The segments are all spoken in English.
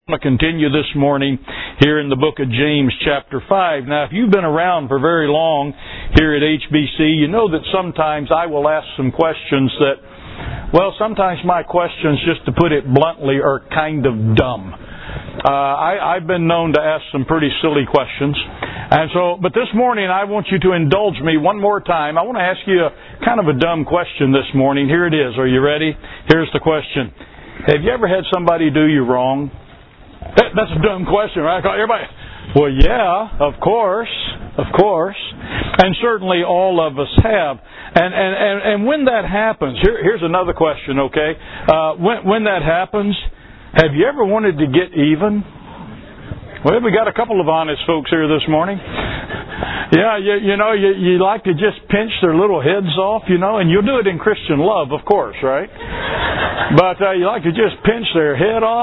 I'm going to continue this morning here in the book of James chapter 5. Now, if you've been around for very long here at HBC, you know that sometimes I will ask some questions that, well, sometimes my questions, just to put it bluntly, are kind of dumb. I've been known to ask some pretty silly questions. But this morning I want you to indulge me one more time. I want to ask you kind of a dumb question this morning. Here it is. Are you ready? Here's the question. Have you ever had somebody do you wrong? That's a dumb question, right? Everybody, well, yeah, of course. And certainly all of us have. And when that happens, here's another question, okay? When that happens, have you ever wanted to get even? Well, we got a couple of honest folks here this morning. Yeah, you like to just pinch their little heads off, and you'll do it in Christian love, of course, right? But you like to just pinch their head off.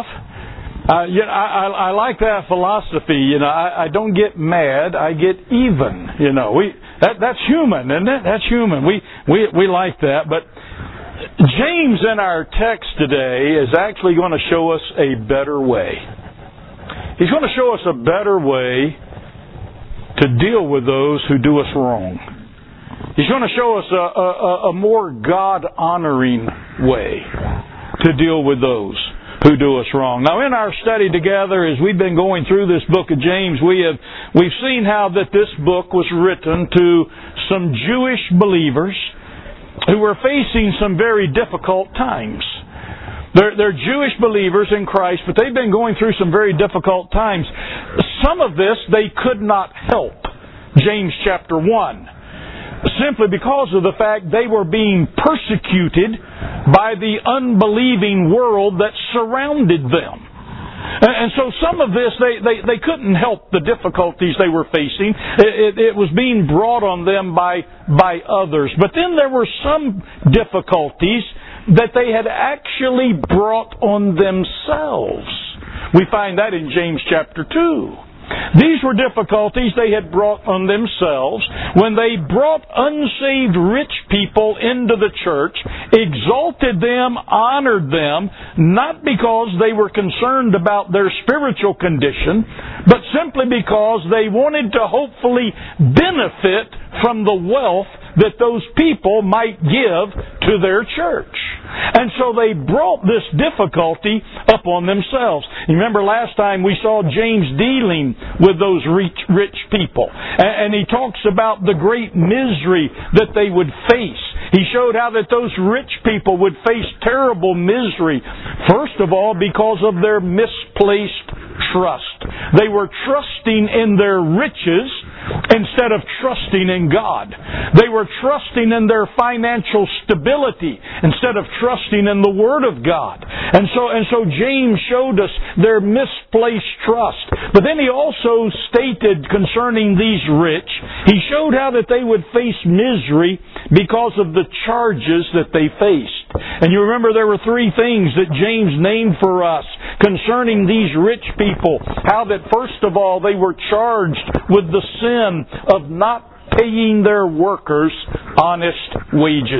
I like that philosophy. I don't get mad, I get even. That's human, isn't it? That's human. We like that. But James in our text today is actually going to show us a better way. He's going to show us a better way to deal with those who do us wrong. He's going to show us a more God-honoring way to deal with those who do us wrong. Now, in our study together, as we've been going through this book of James, we've seen how that this book was written to some Jewish believers who were facing some very difficult times. They're Jewish believers in Christ, but they've been going through some very difficult times. Some of this they could not help. James chapter 1. Simply because of the fact they were being persecuted by the unbelieving world that surrounded them. And so some of this, they couldn't help the difficulties they were facing. It was being brought on them by others. But then there were some difficulties that they had actually brought on themselves. We find that in James chapter 2. These were difficulties they had brought on themselves when they brought unsaved rich people into the church, exalted them, honored them, not because they were concerned about their spiritual condition, but simply because they wanted to hopefully benefit from the wealth that those people might give to their church. And so they brought this difficulty upon themselves. You remember last time we saw James dealing with those rich people. And he talks about the great misery that they would face. He showed how that those rich people would face terrible misery. First of all, because of their misplaced trust. They were trusting in their riches instead of trusting in God. They were trusting in their financial stability instead of trusting in the Word of God. And so James showed us their misplaced trust. But then he also stated concerning these rich, he showed how that they would face misery because of the charges that they faced. And you remember there were three things that James named for us concerning these rich people. How that first of all they were charged with the sin of not paying their workers honest wages.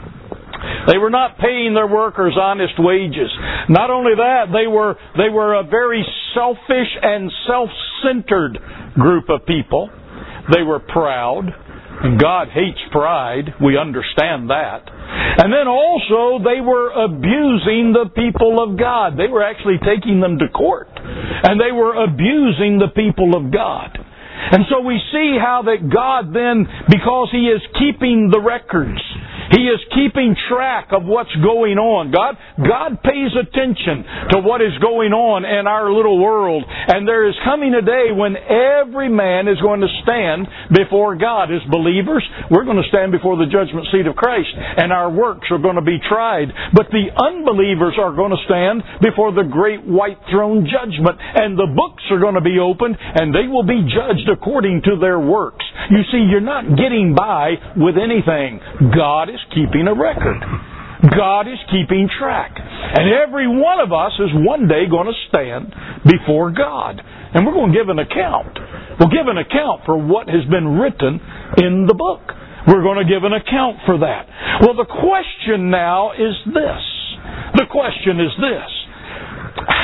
They were not paying their workers honest wages. Not only that, they were a very selfish and self-centered group of people. They were proud. And God hates pride. We understand that. And then also they were abusing the people of God. They were actually taking them to court. And they were abusing the people of God. And so we see how that God then, because He is keeping the records, He is keeping track of what's going on. God pays attention to what is going on in our little world. And there is coming a day when every man is going to stand before God. As believers, we're going to stand before the judgment seat of Christ. And our works are going to be tried. But the unbelievers are going to stand before the great white throne judgment. And the books are going to be opened and they will be judged according to their works. You see, you're not getting by with anything. God is keeping a record. God is keeping track. And every one of us is one day going to stand before God. And we're going to give an account. We'll give an account for what has been written in the book. We're going to give an account for that. Well, the question now is this. The question is this.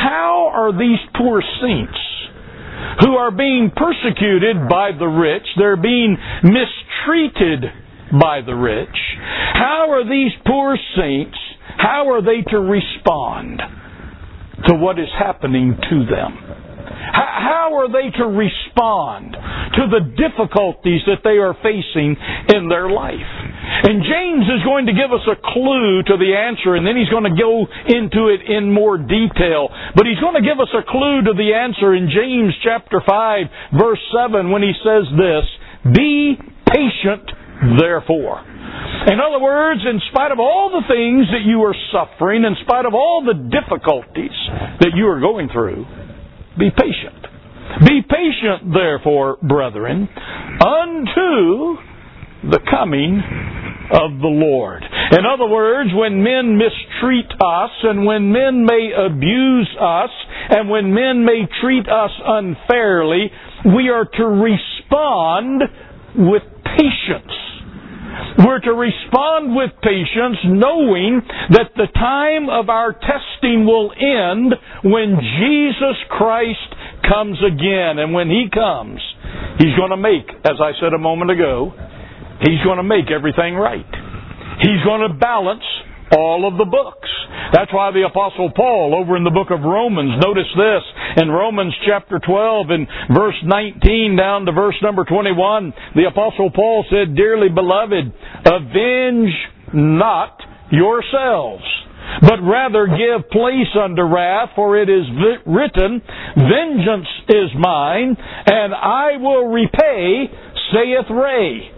how are these poor saints who are being persecuted by the rich, they're being mistreated by the rich, how are these poor saints, how are they to respond to what is happening to them? How are they to respond to the difficulties that they are facing in their life? And James is going to give us a clue to the answer, and then he's going to go into it in more detail. But he's going to give us a clue to the answer in James chapter 5, verse 7, when he says this, "Be patient, therefore." In other words, in spite of all the things that you are suffering, in spite of all the difficulties that you are going through, be patient. Be patient, therefore, brethren, unto the coming of the Lord. In other words, when men mistreat us, and when men may abuse us, and when men may treat us unfairly, we are to respond with patience. We're to respond with patience, knowing that the time of our testing will end when Jesus Christ comes again. And when He comes, He's going to make, as I said a moment ago, He's going to make everything right. He's going to balance all of the books. That's why the Apostle Paul, over in the book of Romans, notice this, in Romans chapter 12 and verse 19 down to verse number 21, the Apostle Paul said, "Dearly beloved, avenge not yourselves, but rather give place unto wrath, for it is written, Vengeance is mine, and I will repay, saith Ray."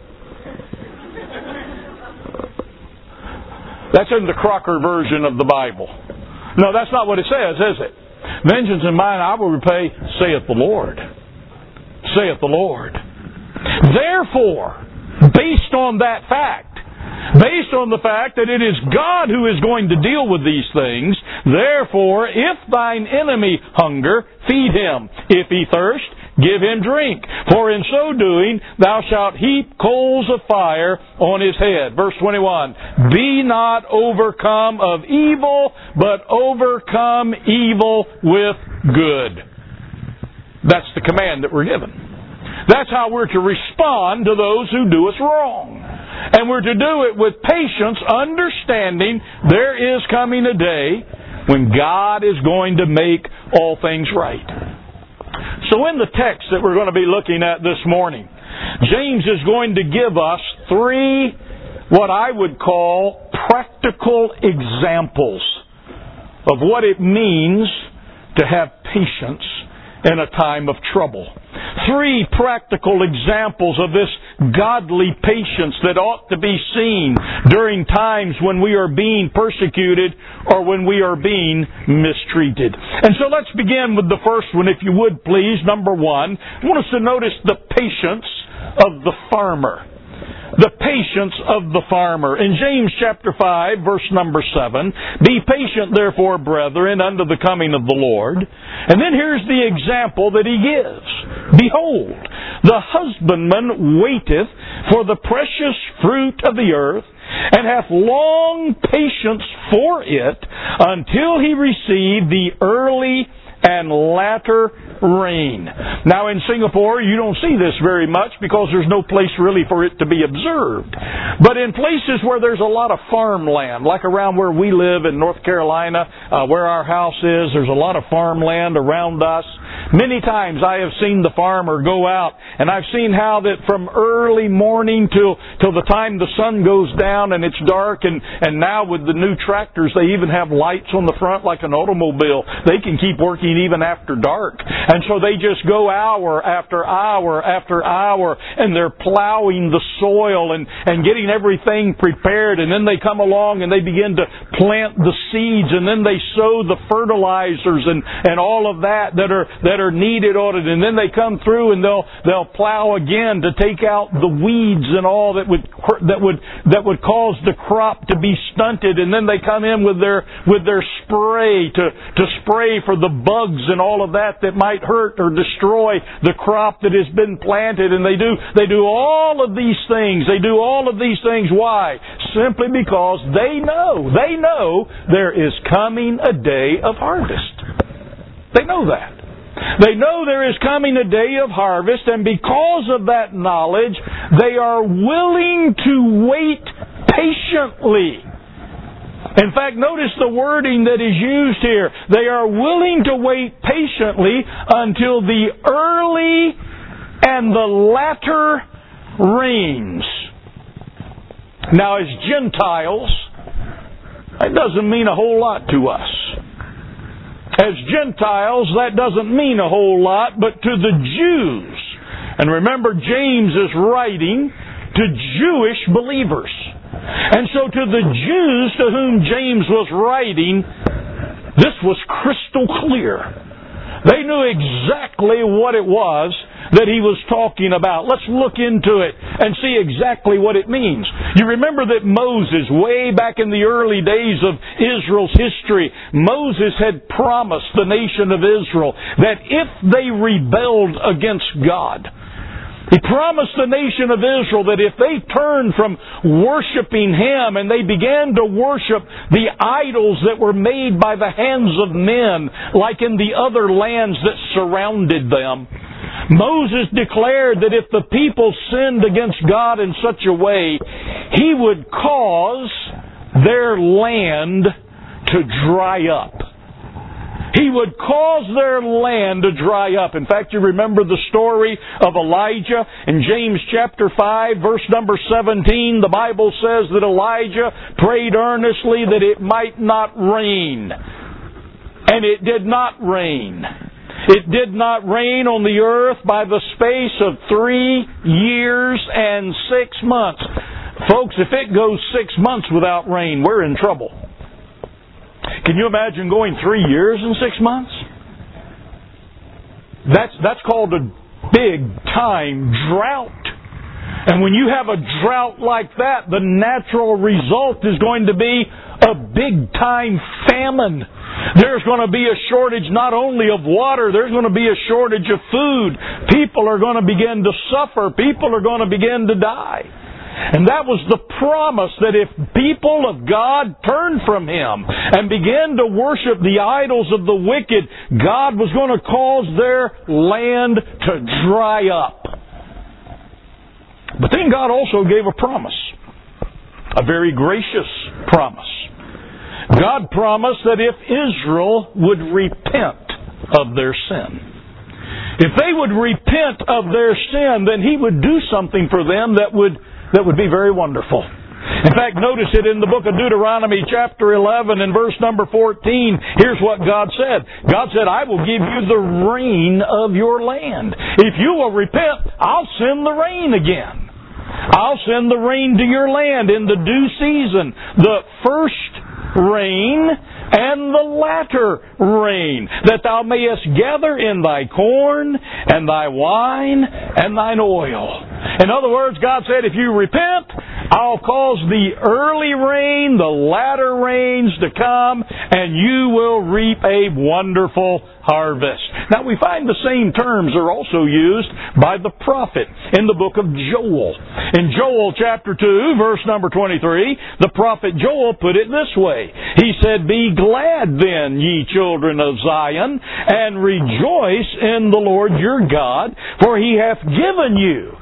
That's in the Crocker version of the Bible. No, that's not what it says, is it? "Vengeance is mine, I will repay, saith the Lord." Saith the Lord. Therefore, based on that fact, based on the fact that it is God who is going to deal with these things, therefore, if thine enemy hunger, feed him. If he thirst, give him drink. For in so doing, thou shalt heap coals of fire on his head. Verse 21, "Be not overcome of evil, but overcome evil with good." That's the command that we're given. That's how we're to respond to those who do us wrong. And we're to do it with patience, understanding there is coming a day when God is going to make all things right. So in the text that we're going to be looking at this morning, James is going to give us three, what I would call, practical examples of what it means to have patience in a time of trouble. Three practical examples of this godly patience that ought to be seen during times when we are being persecuted or when we are being mistreated. And so let's begin with the first one, if you would please. Number one, I want us to notice the patience of the farmer. The patience of the farmer. In James chapter 5, verse number 7, "Be patient, therefore, brethren, unto the coming of the Lord." And then here's the example that he gives. "Behold, the husbandman waiteth for the precious fruit of the earth, and hath long patience for it, until he receive the early and latter rain." Now in Singapore, you don't see this very much because there's no place really for it to be observed. But in places where there's a lot of farmland, like around where we live in North Carolina, where our house is, there's a lot of farmland around us. Many times I have seen the farmer go out, and I've seen how that from early morning till the time the sun goes down and it's dark, and now with the new tractors, they even have lights on the front like an automobile. They can keep working even after dark. And so they just go hour after hour after hour, and they're plowing the soil and getting everything prepared. And then they come along and they begin to plant the seeds, and then they sow the fertilizers and all of that are needed on it. And then they come through and they'll plow again to take out the weeds and all that would cause the crop to be stunted. And then they come in with their spray to spray for the bugs and all of that might hurt or destroy the crop that has been planted. And they do all of these things. They do all of these things. Why? Simply because they know there is coming a day of harvest. They know that. They know there is coming a day of harvest, and because of that knowledge, they are willing to wait patiently. In fact, notice the wording that is used here. They are willing to wait patiently until the early and the latter rains. Now, as Gentiles, that doesn't mean a whole lot to us. As Gentiles, that doesn't mean a whole lot, but to the Jews. And remember, James is writing to Jewish believers. And so to the Jews to whom James was writing, this was crystal clear. They knew exactly what it was that he was talking about. Let's look into it and see exactly what it means. You remember that Moses, way back in the early days of Israel's history, Moses had promised the nation of Israel that if they rebelled against God, he promised the nation of Israel that if they turned from worshiping Him and they began to worship the idols that were made by the hands of men, like in the other lands that surrounded them, Moses declared that if the people sinned against God in such a way, He would cause their land to dry up. He would cause their land to dry up. In fact, you remember the story of Elijah in James chapter 5, verse number 17. The Bible says that Elijah prayed earnestly that it might not rain. And it did not rain. It did not rain on the earth by the space of 3 years and 6 months. Folks, if it goes 6 months without rain, we're in trouble. Can you imagine going 3 years and 6 months? That's called a big time drought. And when you have a drought like that, the natural result is going to be a big time famine. There's going to be a shortage not only of water, there's going to be a shortage of food. People are going to begin to suffer. People are going to begin to die. And that was the promise that if people of God turned from Him and began to worship the idols of the wicked, God was going to cause their land to dry up. But then God also gave a promise, a very gracious promise. God promised that if Israel would repent of their sin, if they would repent of their sin, then He would do something for them that would be very wonderful. In fact, notice it in the book of Deuteronomy chapter 11 and verse number 14. Here's what God said. God said, I will give you the rain of your land. If you will repent, I'll send the rain again. I'll send the rain to your land in the due season. The first rain and the latter rain, that thou mayest gather in thy corn and thy wine and thine oil. In other words, God said, if you repent, I'll cause the early rain, the latter rains to come, and you will reap a wonderful harvest. Now we find the same terms are also used by the prophet in the book of Joel. In Joel chapter 2, verse number 23, the prophet Joel put it this way. He said, Be glad then, ye children of Zion, and rejoice in the Lord your God, for He hath given you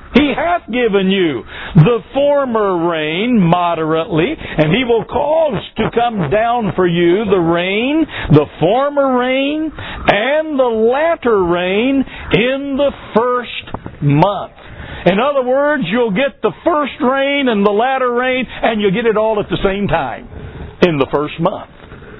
the former rain moderately, and He will cause to come down for you the rain, the former rain, and the latter rain in the first month. In other words, you'll get the first rain and the latter rain, and you'll get it all at the same time in the first month.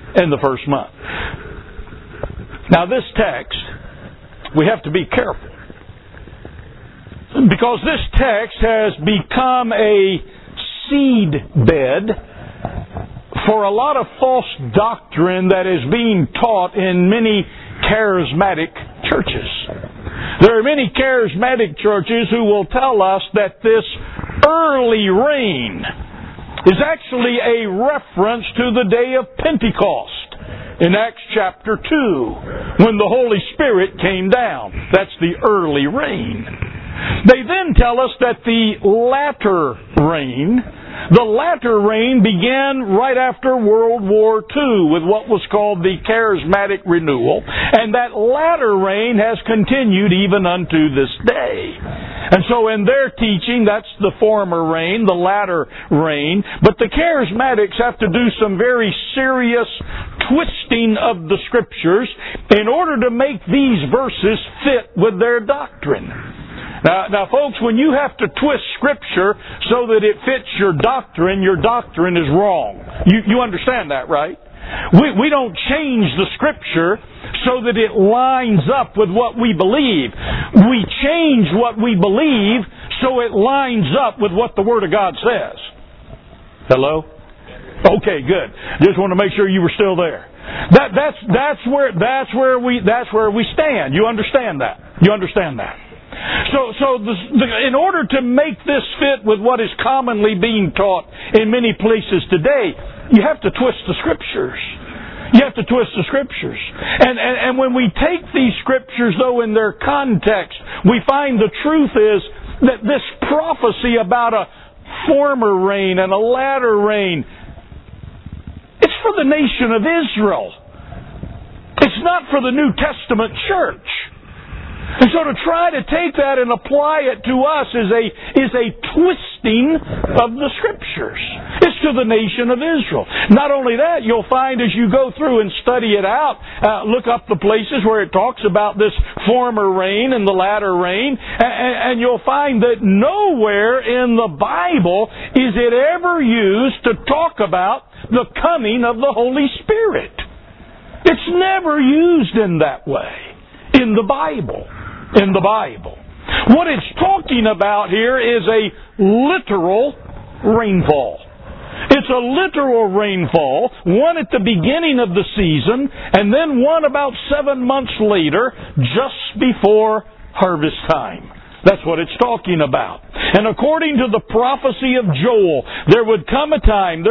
Now this text, we have to be careful, because this text has become a seed bed for a lot of false doctrine that is being taught in many charismatic churches. There are many charismatic churches who will tell us that this early rain is actually a reference to the day of Pentecost in Acts chapter 2, when the Holy Spirit came down. That's the early rain. They then tell us that the latter rain The latter reign began right after World War II with what was called the Charismatic Renewal, and that latter reign has continued even unto this day. And so in their teaching, that's the former reign, the latter reign, but the Charismatics have to do some very serious twisting of the Scriptures in order to make these verses fit with their doctrine. Now, folks, when you have to twist Scripture so that it fits your doctrine is wrong. You understand that, right? We don't change the Scripture so that it lines up with what we believe. We change what we believe so it lines up with what the Word of God says. Hello? Okay, good. Just want to make sure you were still there. That's where we stand. You understand that? You understand that? So in order to make this fit with what is commonly being taught in many places today, you have to twist the Scriptures. You have to twist the Scriptures. And when we take these Scriptures, though, in their context, we find the truth is that this prophecy about a former reign and a latter reign, it's for the nation of Israel. It's not for the New Testament church. And so to try to take that and apply it to us is a twisting of the Scriptures. It's to the nation of Israel. Not only that, you'll find as you go through and study it out, look up the places where it talks about this former reign and the latter reign, and you'll find that nowhere in the Bible is it ever used to talk about the coming of the Holy Spirit. It's never used in that way in the Bible. In the Bible. What it's talking about here is a literal rainfall. It's a literal rainfall, one at the beginning of the season, and then one about 7 months later, just before harvest time. That's what it's talking about. And according to the prophecy of Joel, there will come a time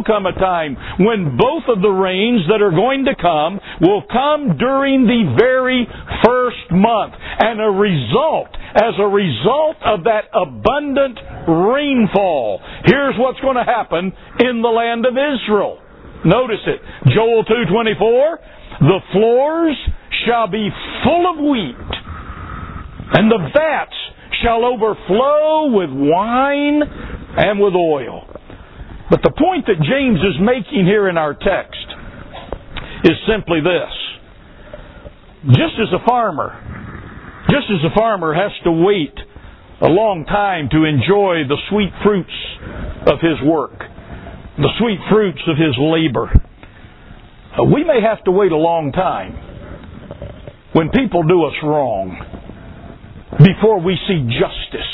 when both of the rains that are going to come will come during the very first month. And as a result of that abundant rainfall, here's what's going to happen in the land of Israel. Notice it. Joel 2:24, the floors shall be full of wheat, and the vats shall overflow with wine and with oil. But the point that James is making here in our text is simply this. Just as a farmer has to wait a long time to enjoy the sweet fruits of his work, the sweet fruits of his labor, we may have to wait a long time when people do us wrong before we see justice.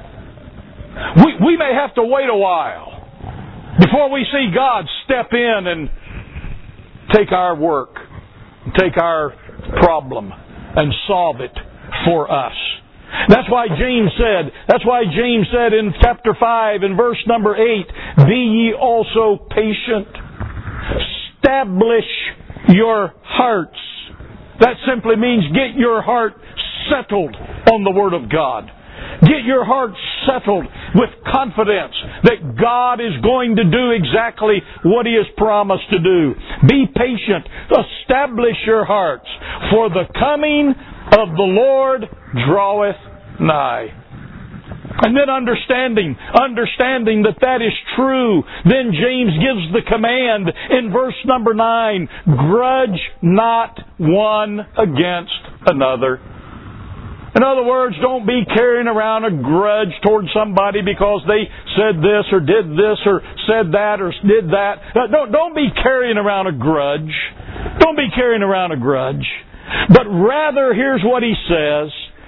We may have to wait a while before we see God step in and take our work, take our problem, and solve it for us. That's why James said in chapter 5 in verse number 8, be ye also patient. Establish your hearts. That simply means get your heart settled on the Word of God. Get your heart settled with confidence that God is going to do exactly what He has promised to do. Be patient. Establish your hearts, for the coming of the Lord draweth nigh. And then understanding that is true, then James gives the command in verse number 9, grudge not one against another. In other words, don't be carrying around a grudge toward somebody because they said this or did this or said that or did that. Don't be carrying around a grudge. Don't be carrying around a grudge. But rather, here's what he says,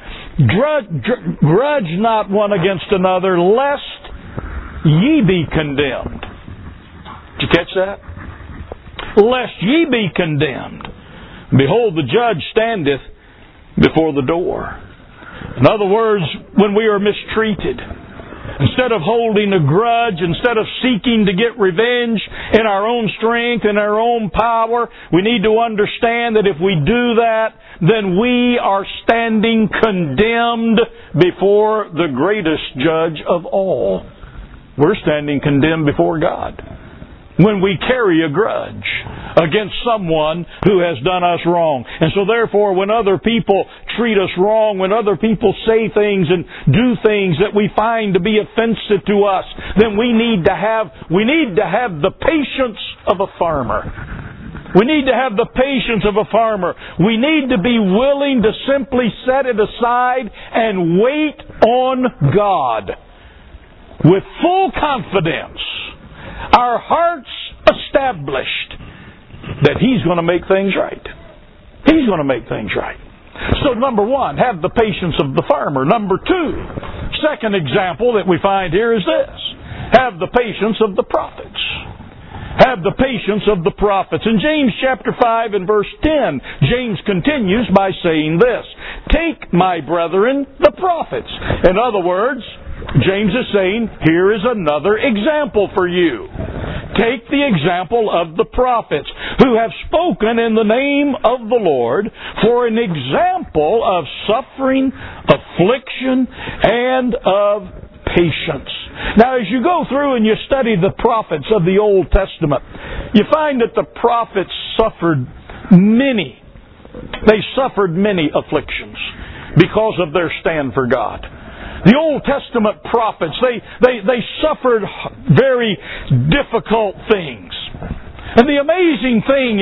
grudge not one against another, lest ye be condemned. Did you catch that? Lest ye be condemned. Behold, the judge standeth before the door. In other words, when we are mistreated, instead of holding a grudge, instead of seeking to get revenge in our own strength and our own power, we need to understand that if we do that, then we are standing condemned before the greatest judge of all. we're standing condemned before God. When we carry a grudge against someone who has done us wrong. And so therefore, when other people treat us wrong, when other people say things and do things that we find to be offensive to us, then we need to have the patience of a farmer. We need to have the patience of a farmer. We need to be willing to simply set it aside and wait on God with full confidence. Our hearts established that He's going to make things right. He's going to make things right. So number one, have the patience of the farmer. Number two, second example that we find here is this. Have the patience of the prophets. Have the patience of the prophets. In James chapter 5 and verse 10, James continues by saying this, "Take, my brethren, the prophets." In other words, James is saying, here is another example for you. Take the example of the prophets who have spoken in the name of the Lord for an example of suffering, affliction, and of patience. Now, as you go through and you study the prophets of the Old Testament, you find that the prophets suffered many afflictions because of their stand for God. The Old Testament prophets, they suffered very difficult things. And the amazing thing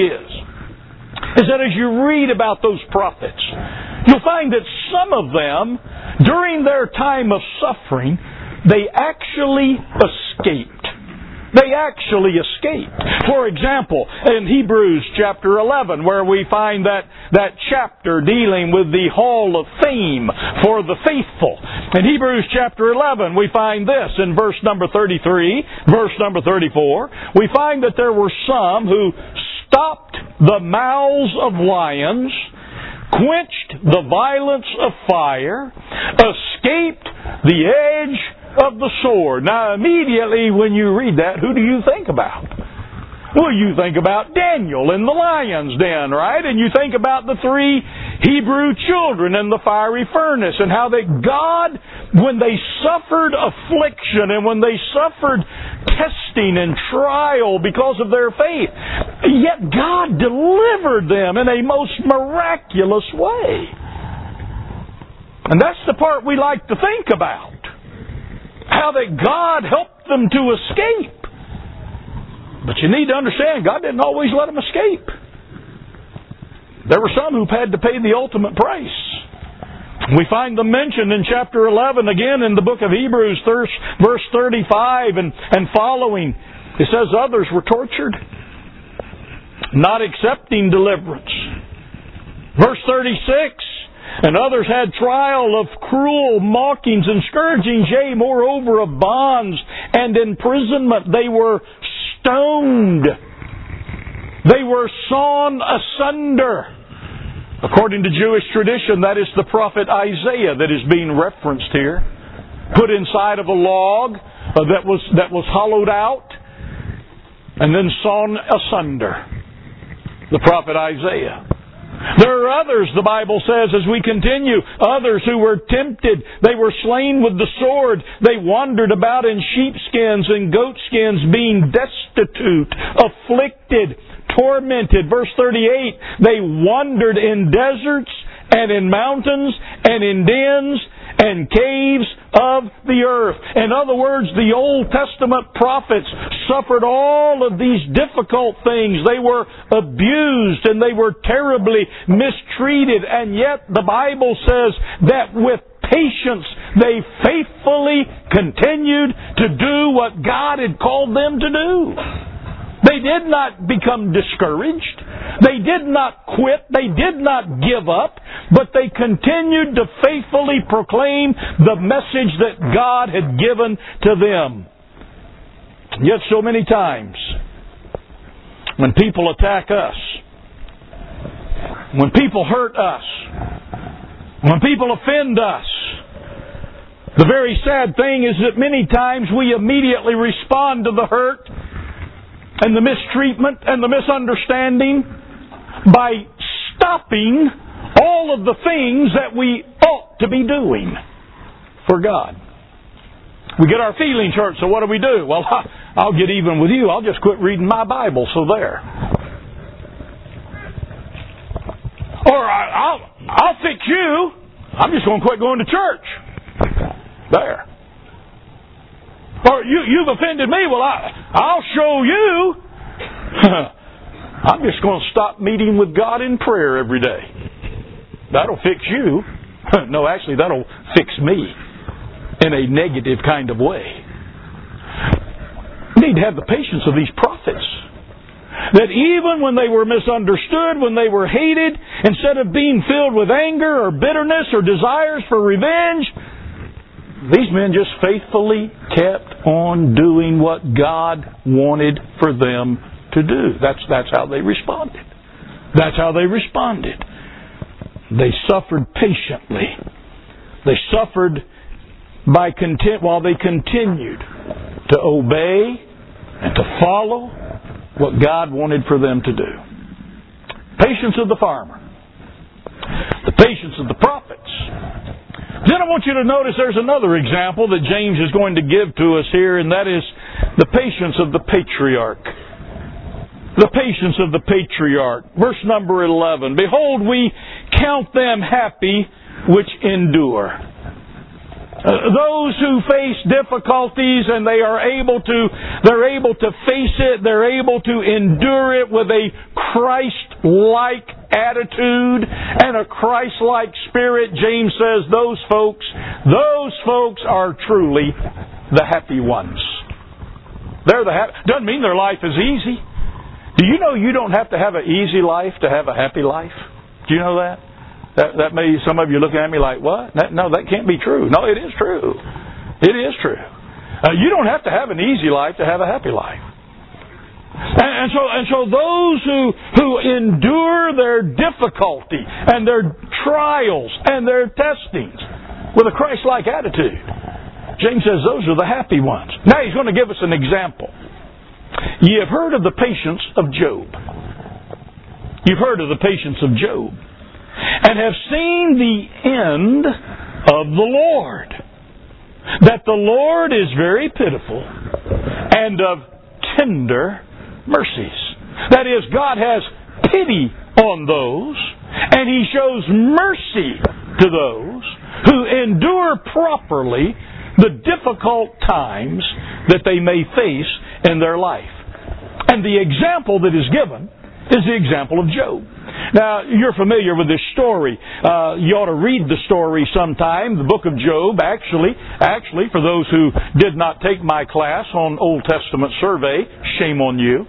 is that as you read about those prophets, you'll find that some of them, during their time of suffering, they actually escaped. They actually escaped. For example, in Hebrews chapter 11, where we find that chapter dealing with the hall of fame for the faithful. In Hebrews chapter 11, we find this in verse number 33, verse number 34. We find that there were some who stopped the mouths of lions, quenched the violence of fire, escaped the edge of the sword. Now, immediately when you read that, who do you think about? Well, you think about Daniel in the lion's den, right? And you think about the three Hebrew children in the fiery furnace and how that God, when they suffered affliction and when they suffered testing and trial because of their faith, yet God delivered them in a most miraculous way. And that's the part we like to think about. How that God helped them to escape. But you need to understand, God didn't always let them escape. There were some who had to pay the ultimate price. We find them mentioned in chapter 11, again in the book of Hebrews, verse 35 and following. It says others were tortured, not accepting deliverance. Verse 36, and others had trial of cruel mockings and scourgings, yea, moreover of bonds and imprisonment. They were stoned. They were sawn asunder. According to Jewish tradition, that is the prophet Isaiah that is being referenced here. Put inside of a log that was hollowed out and then sawn asunder. The prophet Isaiah. There are others, the Bible says, as we continue, others who were tempted. They were slain with the sword. They wandered about in sheepskins and goatskins, being destitute, afflicted, tormented. Verse 38, they wandered in deserts and in mountains and in dens and caves of the earth. In other words, the Old Testament prophets suffered all of these difficult things. They were abused and they were terribly mistreated. And yet the Bible says that with patience they faithfully continued to do what God had called them to do. They did not become discouraged. They did not quit. They did not give up. But they continued to faithfully proclaim the message that God had given to them. Yet so many times, when people attack us, when people hurt us, when people offend us, the very sad thing is that many times we immediately respond to the hurt and the mistreatment and the misunderstanding by stopping all of the things that we ought to be doing for God. We get our feelings hurt, so what do we do? Well, I'll get even with you. I'll just quit reading my Bible, so there. Or I'll fix you. I'm just going to quit going to church. There. Or you've offended me. Well, I'll show you. I'm just going to stop meeting with God in prayer every day. That'll fix you. No, actually, that'll fix me in a negative kind of way. We need to have the patience of these prophets. That even when they were misunderstood, when they were hated, instead of being filled with anger or bitterness or desires for revenge, these men just faithfully kept on doing what God wanted for them to do. That's how they responded. That's how they responded. They suffered patiently. They suffered by content while they continued to obey and to follow what God wanted for them to do. Patience of the farmer. The patience of the prophets. Then I want you to notice there's another example that James is going to give to us here, and that is the patience of the patriarch. The patience of the patriarch. Verse number 11. Behold, we count them happy which endure. Those who face difficulties and they're able to face it, they're able to endure it with a Christ-like attitude and a Christ-like spirit. James says those folks are truly the happy ones. They're the happy. Doesn't mean their life is easy. Do you know you don't have to have an easy life to have a happy life? Do you know that? That may, some of you looking at me like, what? No, that can't be true. No, it is true. It is true. You don't have to have an easy life to have a happy life. And so those who endure their difficulty and their trials and their testings with a Christ-like attitude, James says those are the happy ones. Now he's going to give us an example. Ye have heard of the patience of Job. You've heard of the patience of Job. And have seen the end of the Lord. That the Lord is very pitiful and of tender mercies. That is, God has pity on those, and He shows mercy to those who endure properly the difficult times that they may face in their life. And the example that is given is the example of Job. Now, you're familiar with this story. You ought to read the story sometime. The book of Job, actually, for those who did not take my class on Old Testament survey, shame on you.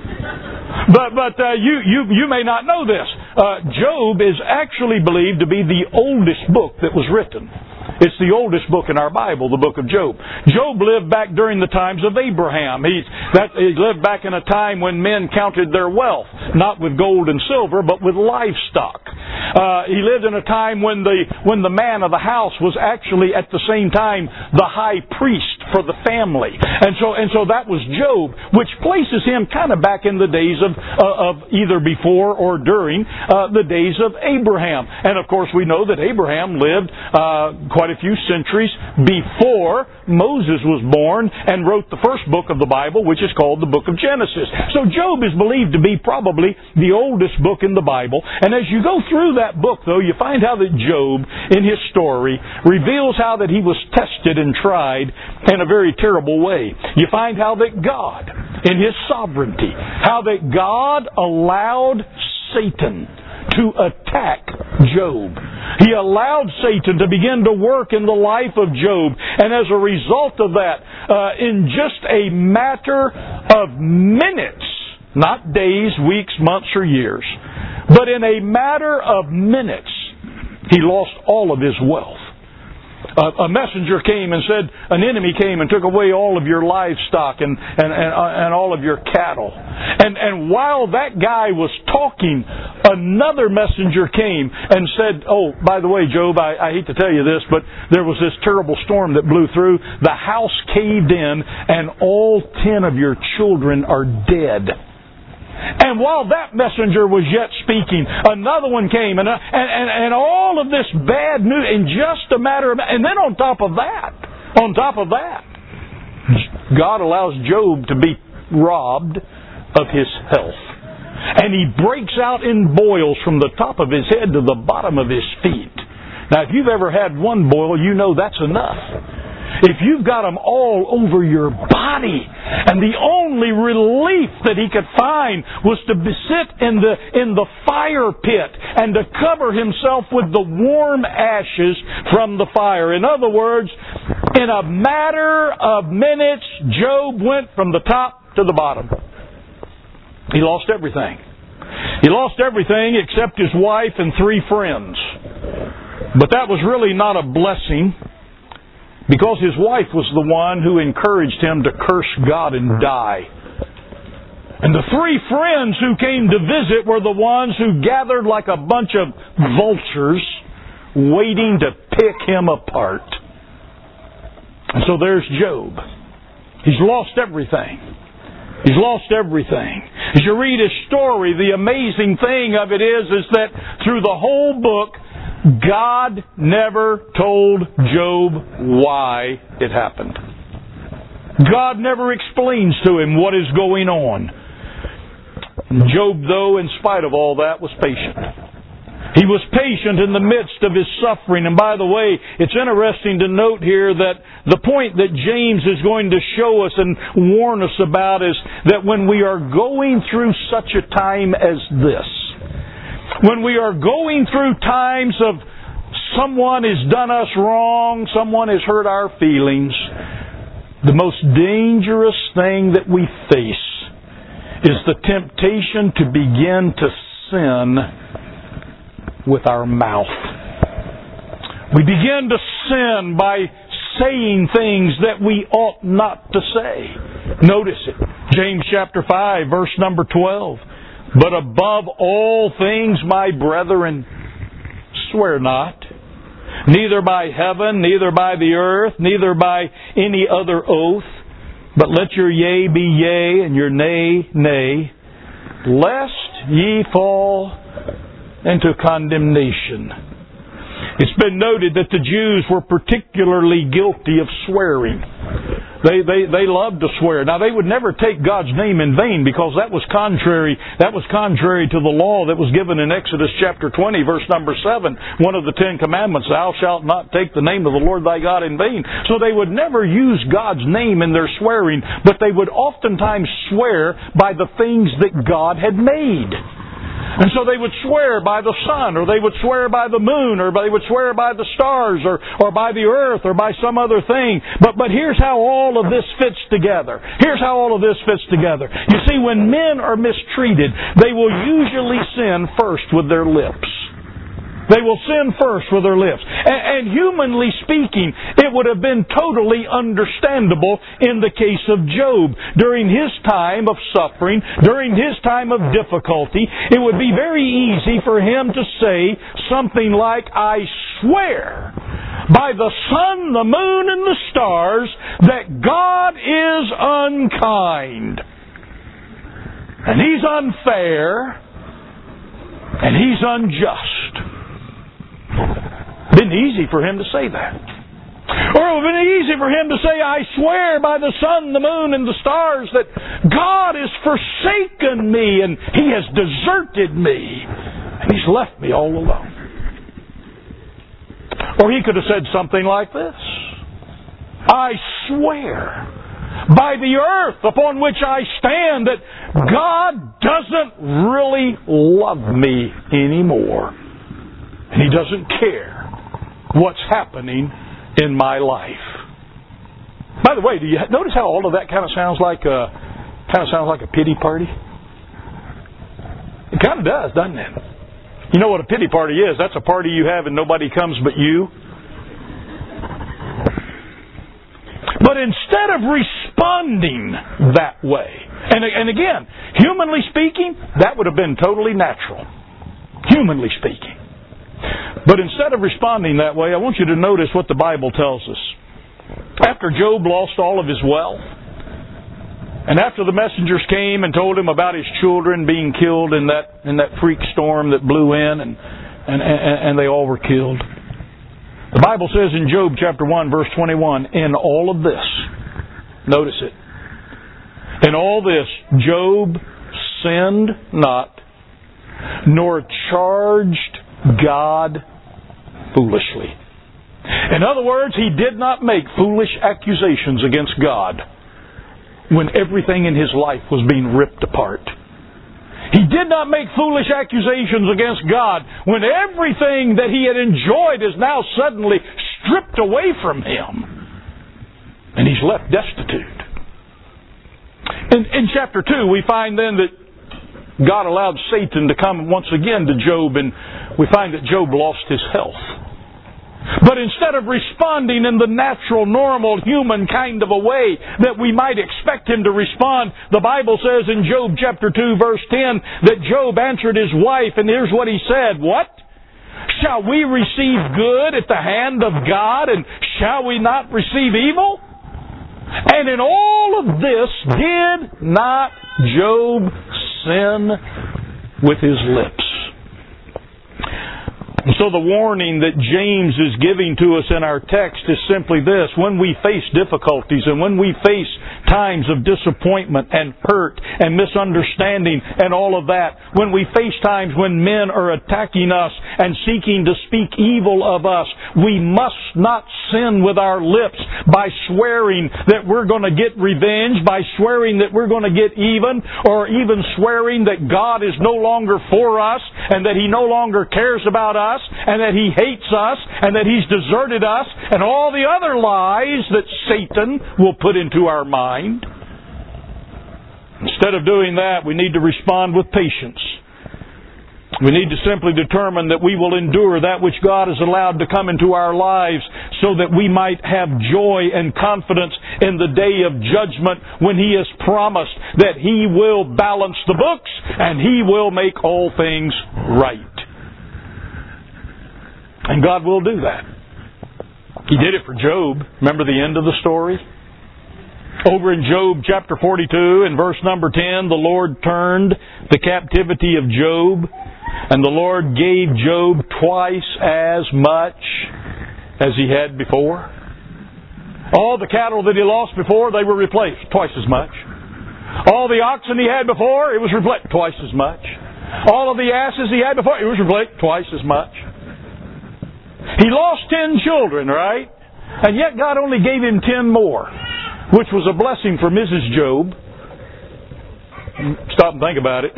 But you may not know this. Job is actually believed to be the oldest book that was written. It's the oldest book in our Bible, the book of Job. Job lived back during the times of Abraham. He lived back in a time when men counted their wealth, not with gold and silver, but with livestock. He lived in a time when the man of the house was actually at the same time the high priest for the family. And so that was Job, which places him kind of back in the days of either before or during the days of Abraham. And of course we know that Abraham lived quite a few centuries before Moses was born and wrote the first book of the Bible, which is called the book of Genesis. So Job is believed to be probably the oldest book in the Bible. And as you go through that book, though, you find how that Job, in his story, reveals how that he was tested and tried in a very terrible way. You find how that God, in His sovereignty, how that God allowed Satan to attack Job. He allowed Satan to begin to work in the life of Job. And as a result of that, in just a matter of minutes, not days, weeks, months, or years, but in a matter of minutes, he lost all of his wealth. A messenger came and said, an enemy came and took away all of your livestock and all of your cattle. And while that guy was talking, another messenger came and said, oh, by the way, Job, I hate to tell you this, but there was this terrible storm that blew through. The house caved in and all 10 of your children are dead. And while that messenger was yet speaking, another one came, and all of this bad news in just a matter of... And then on top of that, God allows Job to be robbed of his health. And he breaks out in boils from the top of his head to the bottom of his feet. Now, if you've ever had one boil, you know that's enough. If you've got them all over your body, and the only relief that he could find was to sit in the fire pit and to cover himself with the warm ashes from the fire. In other words, in a matter of minutes, Job went from the top to the bottom. He lost everything. He lost everything except his wife and 3 friends. But that was really not a blessing, because his wife was the one who encouraged him to curse God and die. And the 3 friends who came to visit were the ones who gathered like a bunch of vultures waiting to pick him apart. And so there's Job. He's lost everything. He's lost everything. As you read his story, the amazing thing of it is that through the whole book, God never told Job why it happened. God never explains to him what is going on. Job, though, in spite of all that, was patient. He was patient in the midst of his suffering. And by the way, it's interesting to note here that the point that James is going to show us and warn us about is that when we are going through such a time as this, when we are going through times of someone has done us wrong, someone has hurt our feelings, the most dangerous thing that we face is the temptation to begin to sin with our mouth. We begin to sin by saying things that we ought not to say. Notice it. James chapter 5, verse number 12. But above all things, my brethren, swear not, neither by heaven, neither by the earth, neither by any other oath, but let your yea be yea, and your nay, nay, lest ye fall into condemnation. It's been noted that the Jews were particularly guilty of swearing. They loved to swear. Now, they would never take God's name in vain, because that was contrary to the law that was given in Exodus chapter 20, verse number 7, one of the 10 commandments, thou shalt not take the name of the Lord thy God in vain. So they would never use God's name in their swearing, but they would oftentimes swear by the things that God had made. And so they would swear by the sun, or they would swear by the moon, or they would swear by the stars, or by the earth, or by some other thing. But here's how all of this fits together. Here's how all of this fits together. You see, when men are mistreated, they will usually sin first with their lips. They will sin first with their lips. And humanly speaking, it would have been totally understandable in the case of Job. During his time of suffering, during his time of difficulty, it would be very easy for him to say something like, I swear by the sun, the moon, and the stars that God is unkind. And He's unfair. And He's unjust. Been easy for him to say that. Or it would have been easy for him to say, I swear by the sun, the moon, and the stars that God has forsaken me and He has deserted me and He's left me all alone. Or he could have said something like this, I swear by the earth upon which I stand that God doesn't really love me anymore. And He doesn't care what's happening in my life. By the way, do you notice how all of that kind of sounds like a pity party? It kind of does, doesn't it? You know what a pity party is? That's a party you have and nobody comes but you. But instead of responding that way, and again, humanly speaking, that would have been totally natural. Humanly speaking. But instead of responding that way, I want you to notice what the Bible tells us. After Job lost all of his wealth, and after the messengers came and told him about his children being killed in that freak storm that blew in, and they all were killed, the Bible says in Job chapter 1, verse 21, in all of this, Notice it. In all this, Job sinned not, nor charged God foolishly. In other words, he did not make foolish accusations against God when everything in his life was being ripped apart. He did not make foolish accusations against God when everything that he had enjoyed is now suddenly stripped away from him. And he's left destitute. In chapter 2, we find then that God allowed Satan to come once again to Job, and we find that Job lost his health. But instead of responding in the natural, normal, human kind of a way that we might expect him to respond, the Bible says in Job chapter 2 verse 10 that Job answered his wife, and here's what he said, "What? Shall we receive good at the hand of God, and shall we not receive evil?" And in all of this, did not Job sin with his lips? So the warning that James is giving to us in our text is simply this. When we face difficulties and when we face times of disappointment and hurt and misunderstanding and all of that, when we face times when men are attacking us and seeking to speak evil of us, we must not sin with our lips by swearing that we're going to get revenge, by swearing that we're going to get even, or even swearing that God is no longer for us and that He no longer cares about us, and that He hates us, and that He's deserted us, and all the other lies that Satan will put into our mind. Instead of doing that, we need to respond with patience. We need to simply determine that we will endure that which God has allowed to come into our lives so that we might have joy and confidence in the day of judgment when He has promised that He will balance the books and He will make all things right. And God will do that. He did it for Job. Remember the end of the story? Over in Job chapter 42 and verse number 10, the Lord turned the captivity of Job, and the Lord gave Job twice as much as he had before. All the cattle that he lost before, they were replaced twice as much. All the oxen he had before, it was replaced twice as much. All of the asses he had before, it was replaced twice as much. He lost 10 children, right? And yet God only gave him 10 more, which was a blessing for Mrs. Job. Stop and think about it.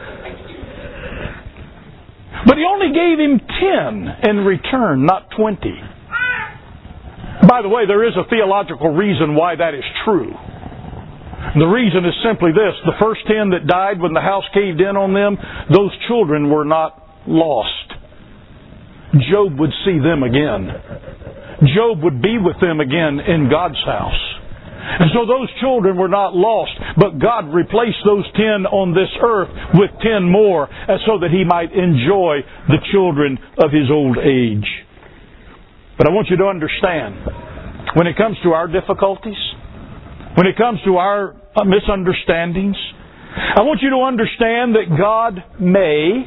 But He only gave him 10 in return, not 20. By the way, there is a theological reason why that is true. The reason is simply this. The first 10 that died when the house caved in on them, those children were not lost. Job would see them again. Job would be with them again in God's house. And so those children were not lost, but God replaced those 10 on this earth with 10 more so that He might enjoy the children of His old age. But I want you to understand, when it comes to our difficulties, when it comes to our misunderstandings, I want you to understand that God may,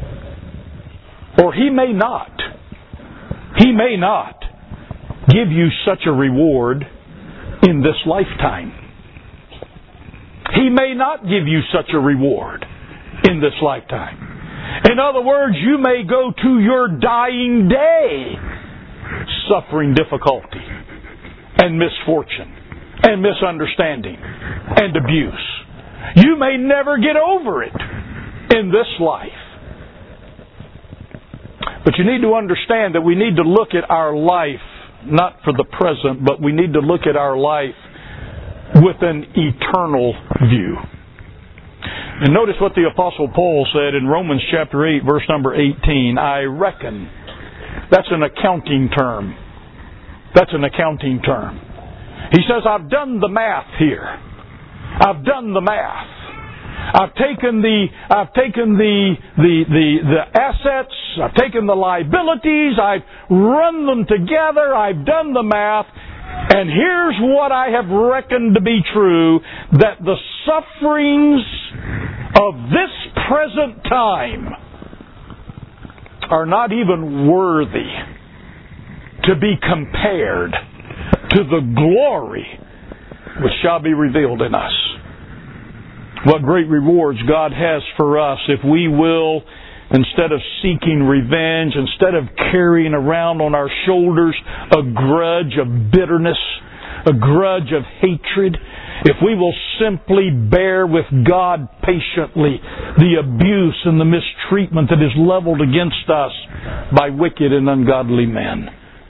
or He may not give you such a reward in this lifetime. He may not give you such a reward in this lifetime. In other words, you may go to your dying day suffering difficulty and misfortune and misunderstanding and abuse. You may never get over it in this life. But you need to understand that we need to look at our life not for the present, but we need to look at our life with an eternal view. And notice what the Apostle Paul said in Romans chapter 8, verse number 18. I reckon. That's an accounting term. That's an accounting term. He says, I've done the math here. I've done the math. I've taken the assets, I've taken the liabilities, I've run them together, I've done the math, and here's what I have reckoned to be true, that the sufferings of this present time are not even worthy to be compared to the glory which shall be revealed in us. What great rewards God has for us if we will, instead of seeking revenge, instead of carrying around on our shoulders a grudge of bitterness, a grudge of hatred, if we will simply bear with God patiently the abuse and the mistreatment that is leveled against us by wicked and ungodly men.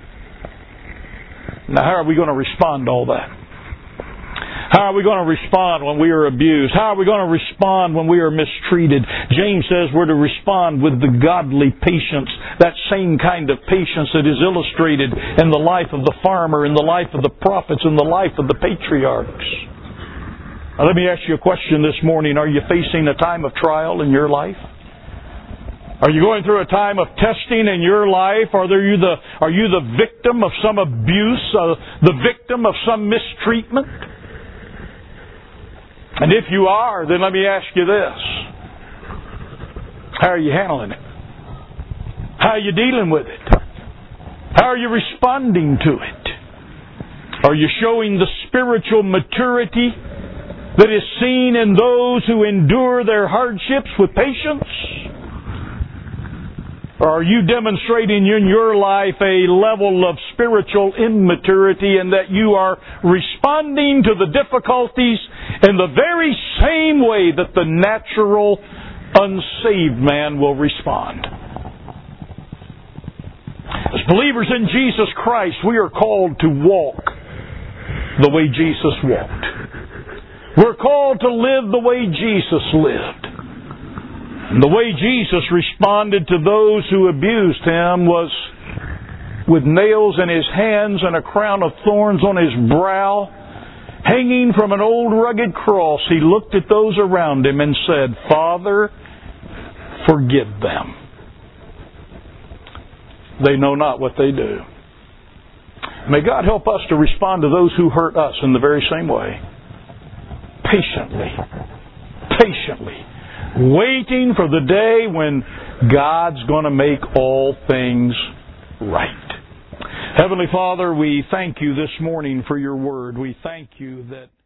Now, how are we going to respond to all that? How are we going to respond when we are abused? How are we going to respond when we are mistreated? James says we're to respond with the godly patience, that same kind of patience that is illustrated in the life of the farmer, in the life of the prophets, in the life of the patriarchs. Now, let me ask you a question this morning. Are you facing a time of trial in your life? Are you going through a time of testing in your life? Are you the victim of some abuse, the victim of some mistreatment? And if you are, then let me ask you this. How are you handling it? How are you dealing with it? How are you responding to it? Are you showing the spiritual maturity that is seen in those who endure their hardships with patience? Or are you demonstrating in your life a level of spiritual immaturity in that you are responding to the difficulties in the very same way that the natural, unsaved man will respond? As believers in Jesus Christ, we are called to walk the way Jesus walked. We're called to live the way Jesus lived. And the way Jesus responded to those who abused Him was with nails in His hands and a crown of thorns on His brow, hanging from an old rugged cross. He looked at those around Him and said, "Father, forgive them. They know not what they do." May God help us to respond to those who hurt us in the very same way. Patiently. Waiting for the day when God's going to make all things right. Heavenly Father, we thank You this morning for Your Word. We thank You that